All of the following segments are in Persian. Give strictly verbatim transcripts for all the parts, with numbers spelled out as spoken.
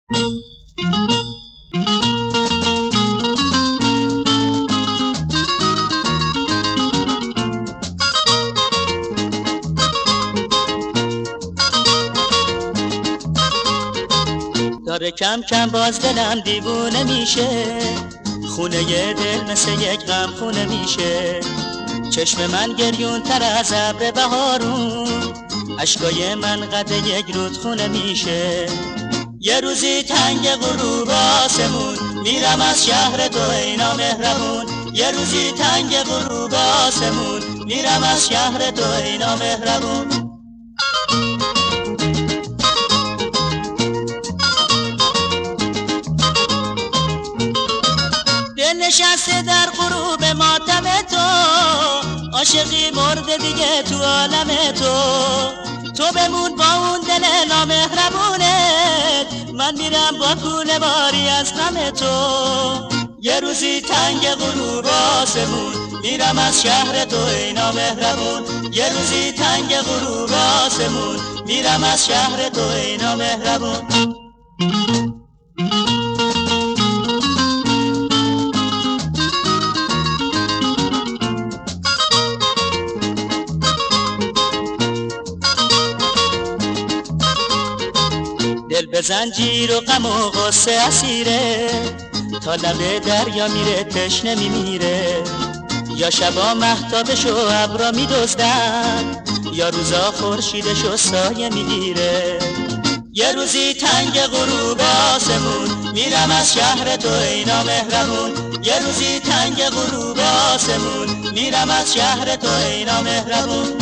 داره کم کم باز دلم دیوونه میشه، خونه دل مثل یک غم خونه میشه. چشم من گریون تر از ابر بهارون، اشکای من قد یک رودخونه میشه. یه روزی تنگ غروب آسمون، میرم از شهر تو ای نامهربون. یه روزی تنگ غروب آسمون، میرم از شهر تو ای نامهربون. دل نشسته در غروب ماتم تو، عاشقی مرده دیگه تو عالم تو. تو بمون با اون دل نامهربونت، من میرم با کوله باری از غم تو. یه روزی تنگ غروب آسمون، میرم از شهر تو ای نامهربون. یه روزی تنگ غروب آسمون، میرم از شهر تو ای نامهربون. دل به زنجیر و غم و غصه اسیره، تا لب دریا میره تشنه میمیره. یا شبا مهتابش و ابرا میدزدن، یا روزا خورشیدش و سایه میگیره. یه روزی تنگ غروب آسمون، میرم از شهر تو ای نامهربون. یه روزی تنگ غروب آسمون، میرم از شهر تو ای نامهربون.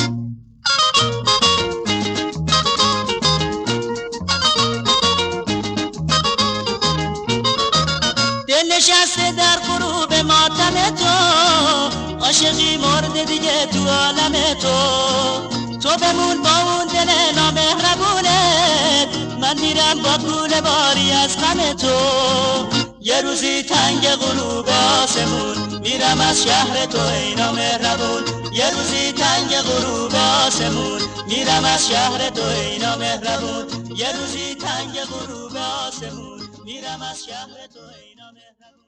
دل نشسته در غروب ماتم تو، عاشقی مرده دیگه تو عالم تو. تو بمون با اون دل نامهربونت، من میرم با کوله باری از غم تو. یه روزی تنگ غروب آسمون، میرم از شهر تو ای نامهربون. یه روزی تنگ غروب آسمون، میرم از شهر تو ای نامهربون. یه روزی تنگ غروب آسمون، میرم از شهر تو ای نامهربون.